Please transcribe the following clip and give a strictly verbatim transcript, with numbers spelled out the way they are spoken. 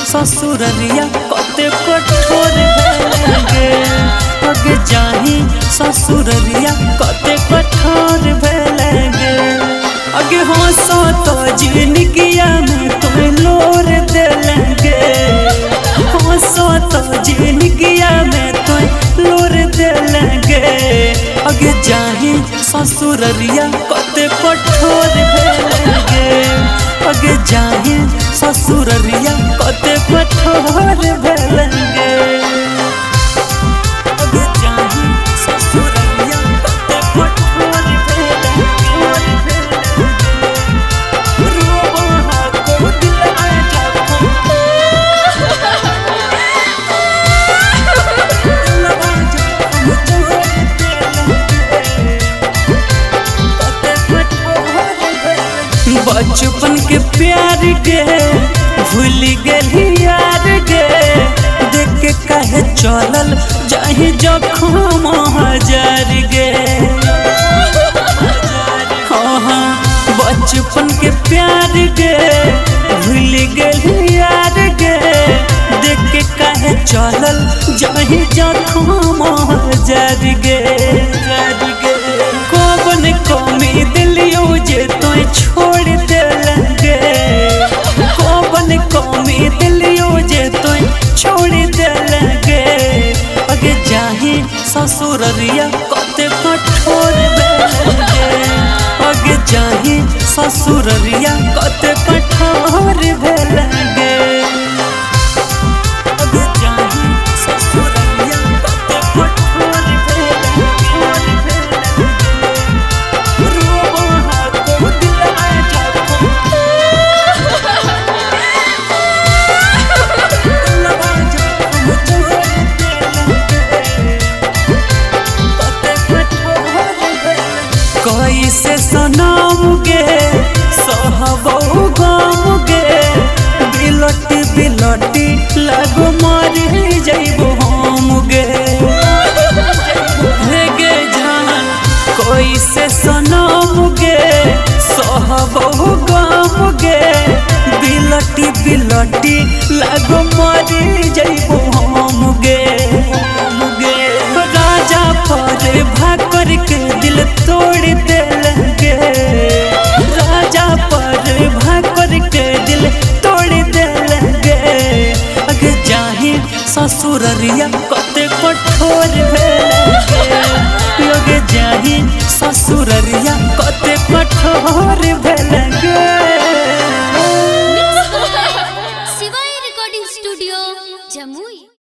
ससुररिया कते कठोर भेलगे अगे जाही ससुररिया कते कठोर भेलगे अगे हंसो तो जिंदगिया में तुम लोर देलगे हंसो तो जिंदगिया में तुम लोर देलगे अगे जाही ससुररिया कते कठोर भेलगे अगे जाही ससुररिया कते कठोर भेलगे अगे जाही ससुररिया कते कठोर भेलगे रोहा को दिल में जाको बचपन के प्यार गे भूल गली यार गे देख के कहे चलल जाही जखम हजार गे हाँ हाँ बचपन के प्यार गे भूल गली यार गे देख के कहे चलल जाही जखम हजार गे कौन कमी दिलियो जे तो छोड़ देलगे कौन कमी दिलियो जे तो छोड़ देलगे अगे जाही ससुररिया कते कठोर भेलगे अगे जाही ससुररिया कते कठोर भेलगे अगे जाही ससुररिया कते कठोर कैसे सनम गे सहबऊ गम गे बिलटी बिलटी लगो मरी जइबो हम गे हे गे जान कैसे सनम गे सहबऊ गम गे बिलटी बिलटी लगो मरी जइबो हम गे राजा पर भाकर के दिल तोड़ देलगे राजा पर भाकर के दिल तोड़ देलगे अगे जाही ससुररिया कते कठोर भेलगे अगे जाही ससुररिया कते कठोर भेलगे।